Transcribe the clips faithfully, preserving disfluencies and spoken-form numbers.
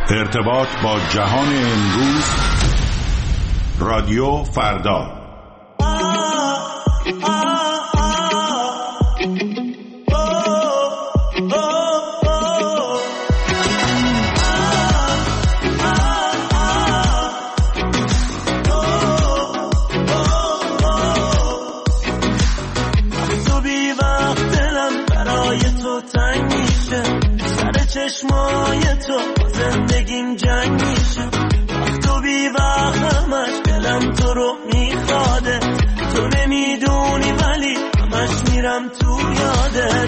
ارتباط با جهان امروز، رادیو فردا. چشمای تو زندگیم جنگ میشه، وقت و بی وقت همش دلم تو رو میخواده، تو نمیدونی ولی همش میرم تو یادت.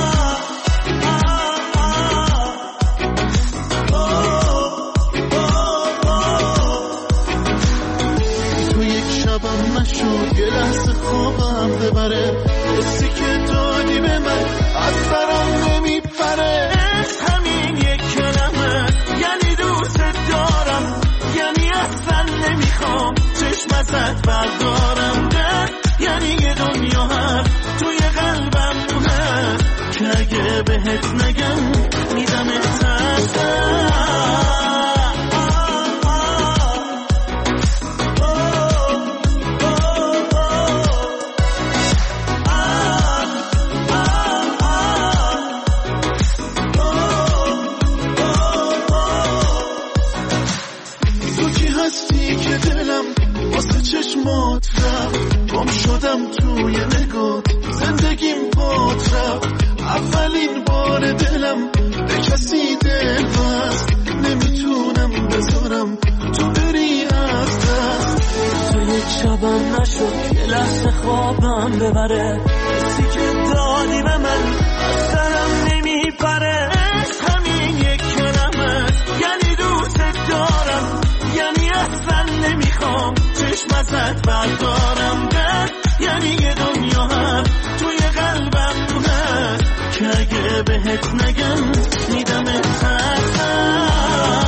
تو یک شبم نشد یه لحظه خوابم ببره، حسی که دادی به من از سرم نمیپره. همین یک کلمه یعنی دوست دارم، یعنی اصلا نمیخوام چشم ازت بردارم. ده یعنی یه دنیا هست توی قلبم هست که اگه بهت نگم میدم احساسم. چشمات رفت گم شدم توی نگات، زندگیم بات رفت اولین بار دلم به کسی دل بست، نمیتونم بذارم تو بری از دست. تو یک شبم نشد یه لحظه خوابم ببره، حسی که دادی به من از سرم نمیپره. همین یک کلمه یعنی دوست دارم، یعنی اصلا نمیخوام چشم ازت بردارم. ده یعنی یه دنیا هست توی قلبم هست که اگه بهت نگم میدم احساسم.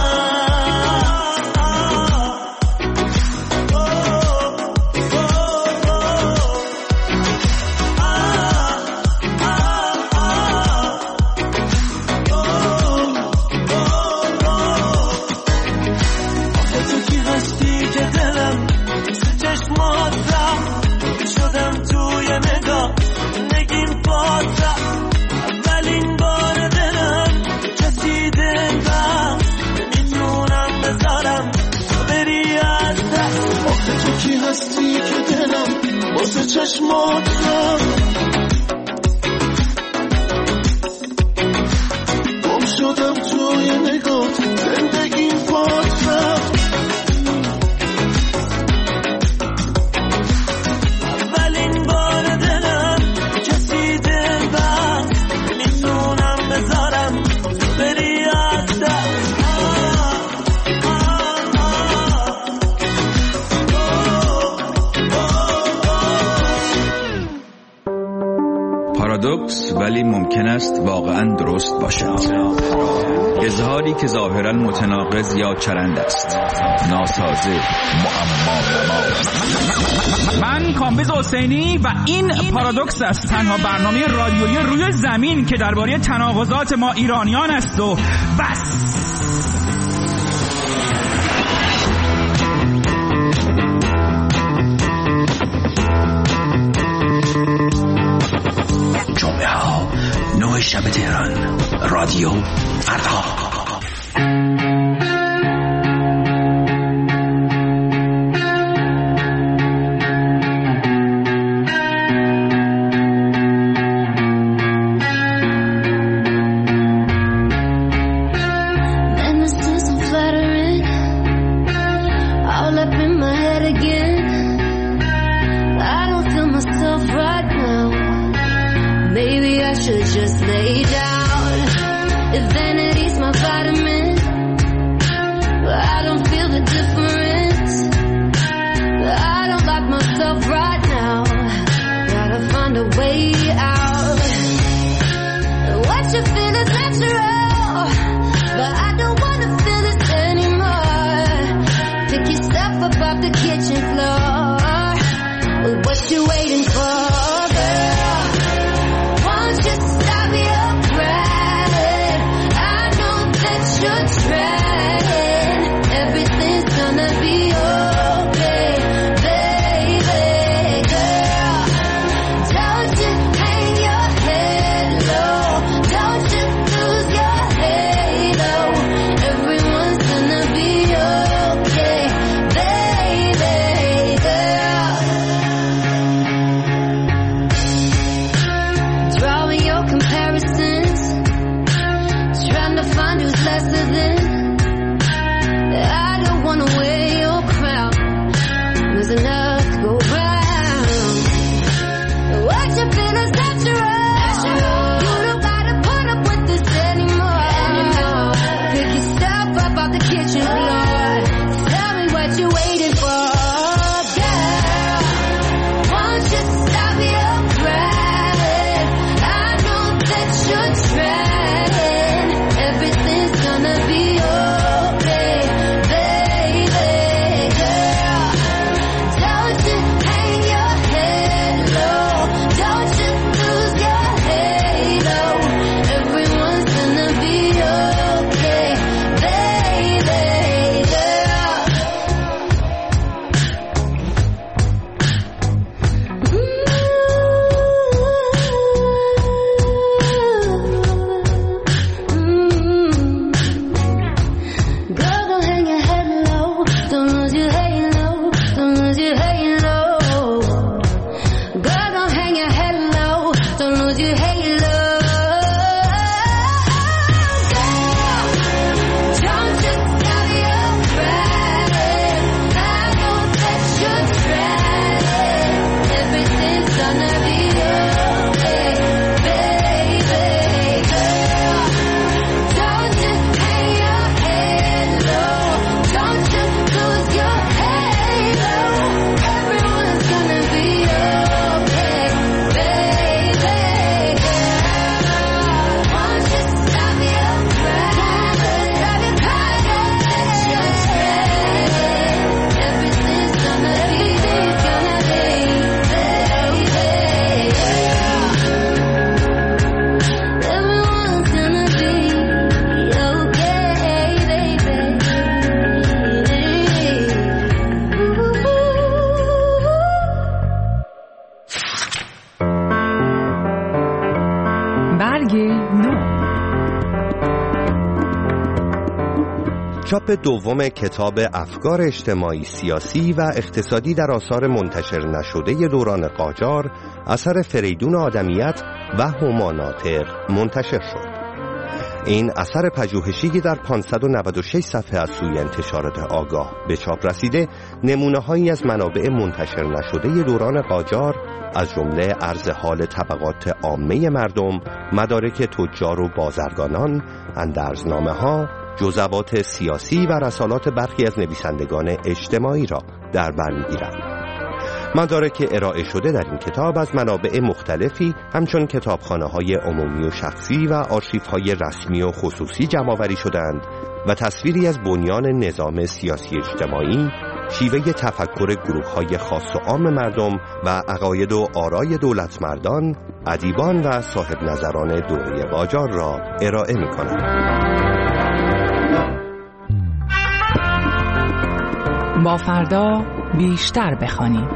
چشمات گم شدم توی نگات، زندگیم پات رفت اولین بار دلم کسی دل بست، نمیتونم بذارم بری از دست. پارادوکس ولی ممکن است واقعا درست باشد. اظهاری که ظاهرا متناقض یا چرند است، ناسازه، معما. من کامبیز حسینی و این پارادوکس است، تنها برنامه رادیویی روی زمین که درباره تناقضات ما ایرانیان است و بس. نوع شب تهران، رادیو فردا. Maybe I should just lay down. If vanity's my find who's lesser than. I don't wanna wear your crown. There's enough to go round. What you feel is natural. You don't gotta put up with this anymore. Pick your stuff up off the kitchen floor. Tell me what you're waiting for, girl. Won't you stop your crying? I know that you're trying. Everything's gonna be okay, baby, girl. Don't you hang your head low. Don't you lose your halo. Everyone's gonna be okay, baby, girl. Mm-hmm. Girl, don't hang your head low. Don't lose your halo. Don't lose your halo. Girl, don't hang your head low. Don't lose your halo. Girl, don't you stop your crying. I know that you're trying. Everything's gonna be okay, baby, girl. Don't you hang your head low. Don't you lose your halo. Everyone's gonna be okay, baby, girl. Won't you stop your crying? Stop your crying. You're trying. Everything's gonna be, gonna be, baby, girl. Everyone's gonna be okay, baby. برگ نو. چاپ دوم کتاب افکار اجتماعی، سیاسی و اقتصادی در آثار منتشر نشده دوران قاجار اثر فریدون آدمیت و هما ناطق منتشر شد. این اثر پژوهشی در پانصد و نود و شش صفحه از سوی انتشارات آگاه به چاپ رسیده نمونه‌هایی از منابع منتشر نشده دوران قاجار از جمله عرض حال طبقات عامه مردم، مدارک تجار و بازرگانان، اندرزنامه‌ها، جزوات سیاسی و رسالات برخی از نویسندگان اجتماعی را در بر می‌گیرند. مدارک ارائه شده در این کتاب از منابع مختلفی همچون کتابخانه‌های عمومی و شخصی و آرشیف‌های رسمی و خصوصی جمع‌آوری شدند و تصویری از بنیان نظام سیاسی اجتماعی، شیوه تفکر گروه‌های خاص و عام مردم و عقاید و آرای دولتمردان، ادیبان و صاحب نظران دوره قاجار را ارائه می‌کنند. با فردا بیشتر بخوانیم.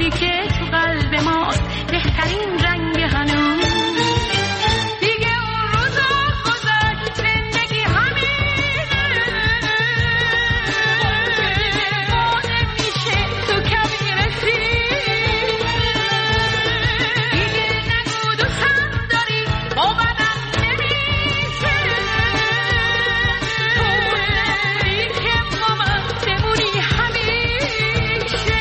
گلی که تو قلب ماست بهترین رنگ هنوز. دیگه اون روزا گذشت زندگی همینه، ما نمیشه تو کمی رسید. دیگه نگو دوستم داری باورم نمیشه، تو نداری که با من بمونی همیشه.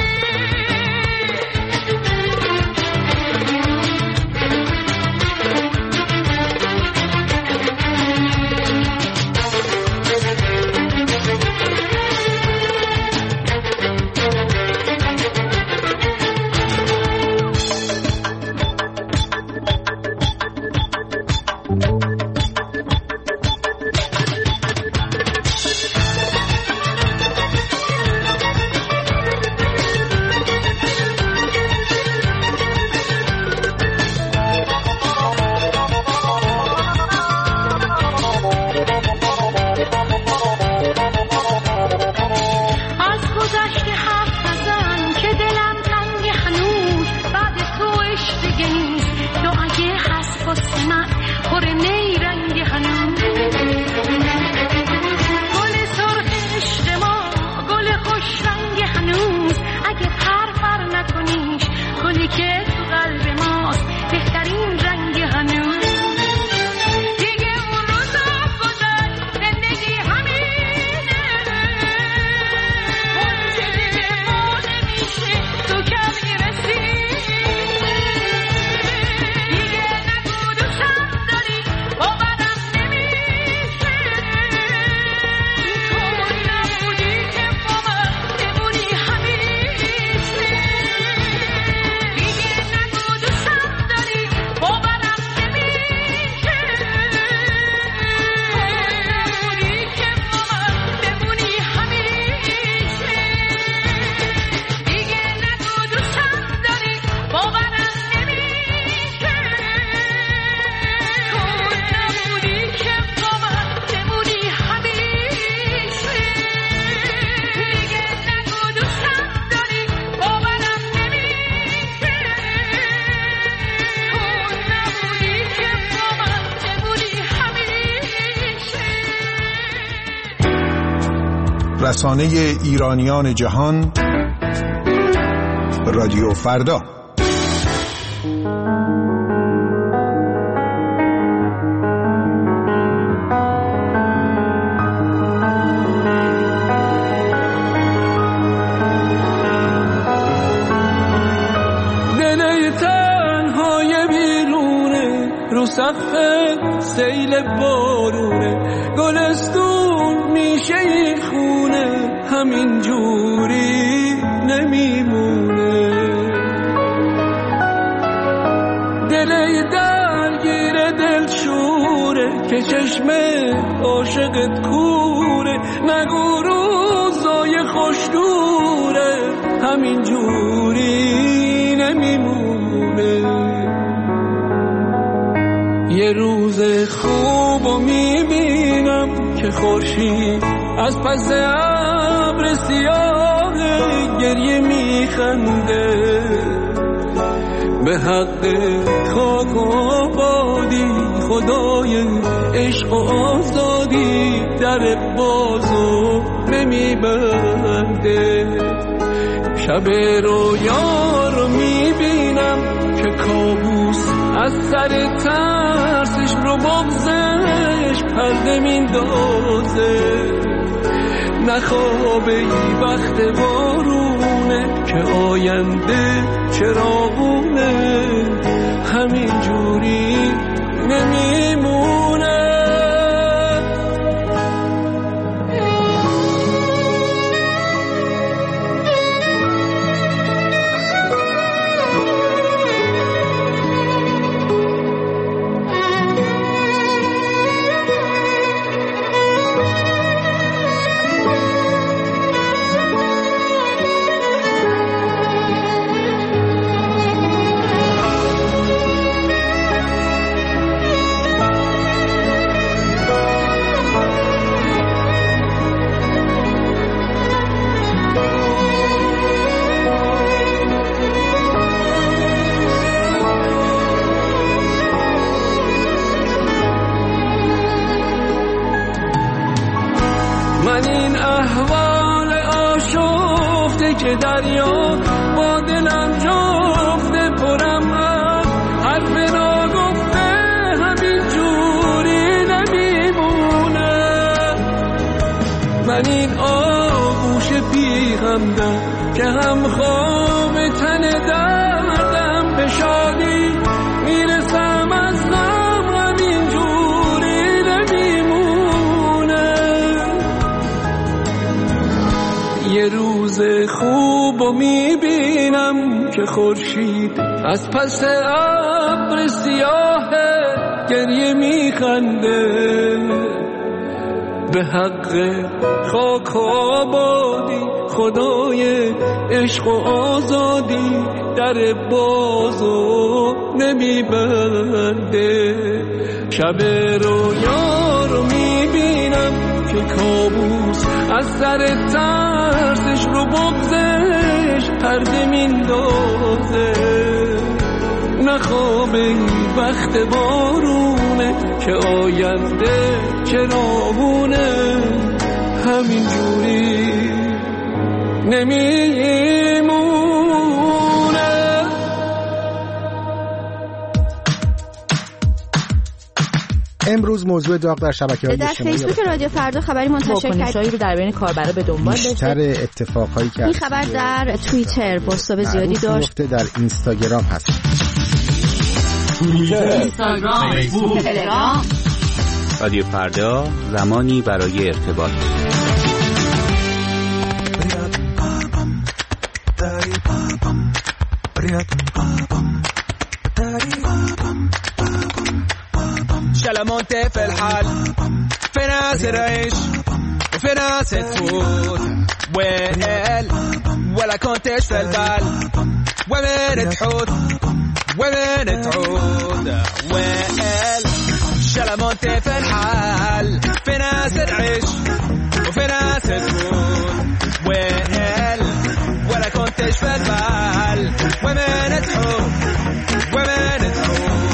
رسانه ایرانیان جهان، رادیو فردا. دل تنهای بیرونه، رو سقف سیل بارونه، گلستون میشه این خونه، همین جوری نمیمونه. دل درگیر دل شوره که چشم عاشقت کوره، نگو روزای خوش دوره، همین جوری نمیمونه. یه روز خوبو میبینم که خورشید از پس ابر سیاه گریه میخنده، به حق خاک و آبادی خدای عشق و آزادی در بازو نمیبنده. شب رویا رو میبینم که کابوس از سر ترسش رو بغزش پرده میندازه، نخوابه ای وقت بارونه که آینده چراغونه، همین جوری نمیمونه. های دریا با دلم جفته پرم از حرف ناگفته همین جوری نمیمونه. من این آغوش بی همدم که هم خواب تن دردم به شادی میرسم از غم همین جوری نمیمونه. یه روز خوبو میبینم که خورشید از پس ابر سیاه گریه میخنده به حق خاک و آبادی خدای عشق و آزادی در بازو نمیبنده. شب رویا رو میبینم که کابوس از سر ترسش رو بغزش پرده میندازه. نخواب این وقت بارونه که آینده چراغونه همین جوری نمیمونه. امروز موضوع داغ در شبکه‌های اجتماعی در فیسبوک رادیو فردا خبری منتشر کرد رو در بین کاربرا به دنبال داشته. بیشتر اتفاقایی که این خبر در توییتر بازتاب زیادی داشت. در اینستاگرام هست. توییتر، اینستاگرام، فیسبوک، تلگرام. رادیو فردا زمانی برای ارتباط. شلمونتي في الحال في ناس العيش وفي ناس تفوت ويل ولا كنتش في البال وين تحوت وين تعود ويل شلمونتي في الحال في ناس العيش وفي ناس تفوت ويل ولا كنتش في البال وين تحوت وين تعود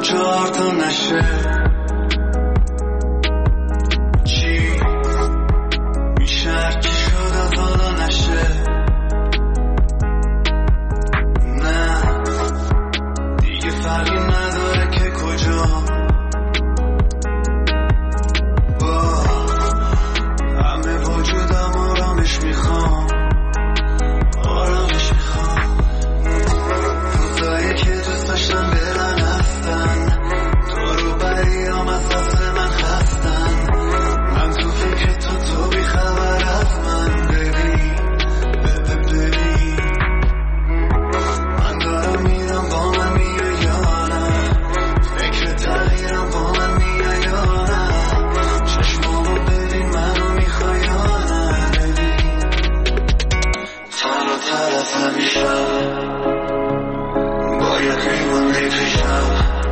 چهار تا نشه چی میشه هرکی شد از حالا نشه نه دیگه فرقی نداره که کجا با همه وجودم آرامش میخوام آرامش میخوام روزایی که دوست داشتم برن رفتن دورو بریم از دست من خستن من تو فکر تو تو بی خبر از من ببین ببین من دارم میرم با من میره یا نه فکر تغییرم با من میره یا نه چشمامو ببین منو میخوای یا نه ببین تنها تر از همیشم باید میمونی پیشم